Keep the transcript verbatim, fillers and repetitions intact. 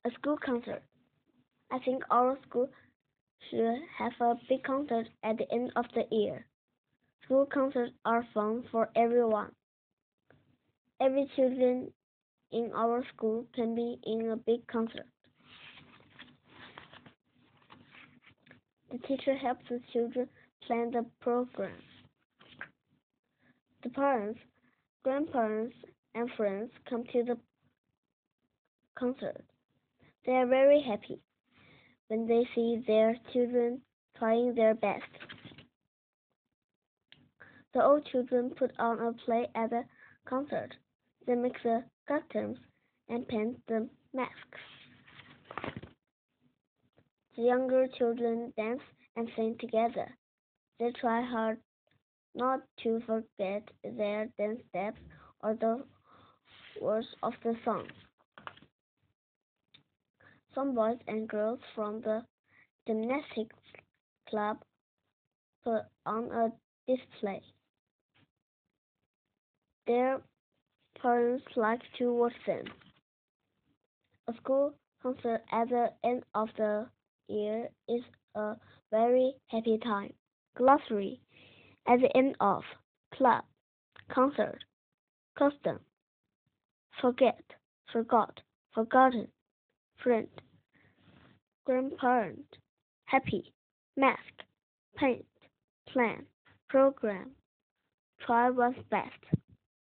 A school concert. I think our school should have a big concert at the end of the year. School concerts are fun for everyone. Every children in our school can be in a big concert. The teacher helps the children plan the program. The parents, grandparents, and friends come to the concert. They are very happy when they see their children trying their best. The old children put on a play at the concert. They make the costumes and paint the masks. The younger children dance and sing together. They try hard not to forget their dance steps or the words of the song. Some boys and girls from the gymnastics club put on a display. Their parents like to watch them. A school concert at the end of the year is a very happy time. Glossary: at the end of, club, concert, custom, forget, forgot, forgotten, friend, grandparent, happy, mask, paint, plan, program, try one's best.